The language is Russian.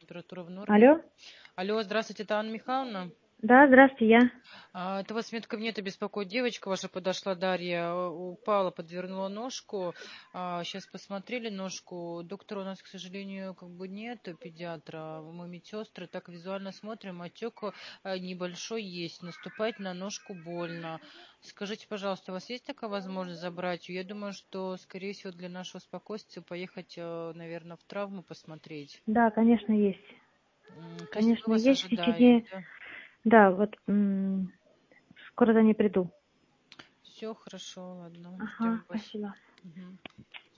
Температура в норме? Алло? Алло, здравствуйте, это Анна Михайловна. Да, здравствуйте, я. Это вас медкабинета беспокоит девочка ваша подошла, Дарья, упала, подвернула ножку. Сейчас посмотрели ножку. Доктора у нас, к сожалению, как бы нет, педиатра. Мы медсестры так визуально смотрим, отек небольшой есть. Наступать на ножку больно. Скажите, пожалуйста, у вас есть такая возможность забрать ее? Я думаю, что, скорее всего, для нашего спокойствия поехать, наверное, в травму посмотреть. Да, конечно, есть. То есть мы Конечно, вас есть в ожидаем, течение... да? Да, вот скоро за ней приду. Все хорошо, ладно. Ага, Ждем вас. спасибо. Мгм.